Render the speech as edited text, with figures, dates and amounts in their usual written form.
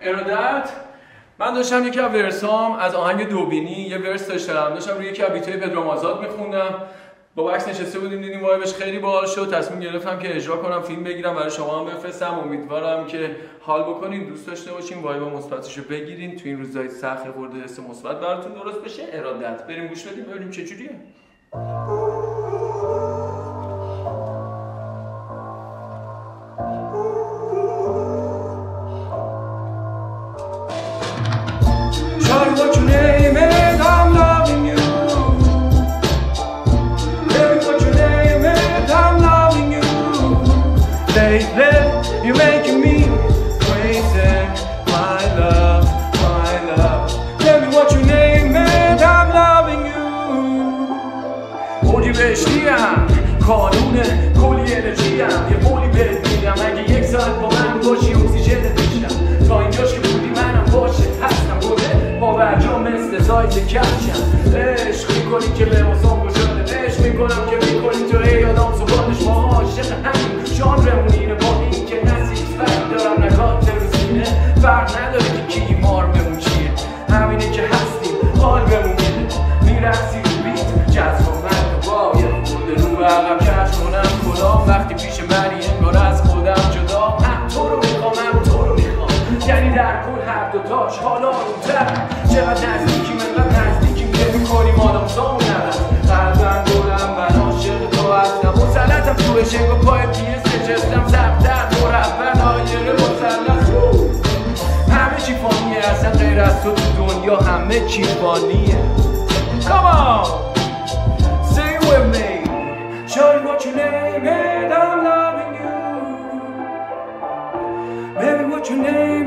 ارادت. من داشتم یکی از ورسام از آهنگ دوبینی یه ورس داشتم روی یکی از بیتای پدرام آزاد میخوندم. با بکس نشسته بودیم دیدیم وایبش خیلی باحال شد، تصمیم گرفتم که اجرا کنم، فیلم بگیرم برای شما هم بفرستم. امیدوارم که حال بکنین، دوست داشته باشین، وایب مثبتشو بگیرین، تو این روزای سخت خورده حس مثبت براتون درست بشه. ارادت. بریم گوش بدیم ببینیم چه جوریه. Shawty, what your name is? I'm loving you. Baby, what your name is? I'm loving you. Lately, you're making me crazy. My love, my love. Baby, what your name is? I'm loving you. موجی بهشتیم، کانون کلی انرژیم، یه مولی بهت میدم اگه یک ساعت با من باشی اکسیژنت میشم. تا اینجاش که بودی منم باشه هستم گله با برجام مثل سایز کفشم. عشق میکنی که لباسام گشاده، عشق میکنم که میکنی تو ای آدم صبحانش ما عاشق همین ژانرمون اینه. با این که نه سیکس پک دارم نه کاتر رو سینه، فرق نداره که کی مارممون چیه، همینه که هستیم حال بمون میده. میرقصی رو بیت جذب من با یه خورده رو به عقب کش کنم کلام وقتی پیش منی انگار از خودم جدا. هم تو رو میخوام هم تو رو میخوام، یعنی در کل هر دوتاش حالا اونتر. چقدر نزدیکیم انقدر نزدیکیم که میکنیم آدم سامون نرم. قلبم دورم من عاشق تو هستم، مسلطم تو بشنگ و پای پیس نشستم زبدر مربع دایره مسلط. همه چی فانیه اصلا غیر از تو دنیا همه چی فانیه. Come on, say it with me. Shawty, what your name is? I'm loving you. Baby, what your name?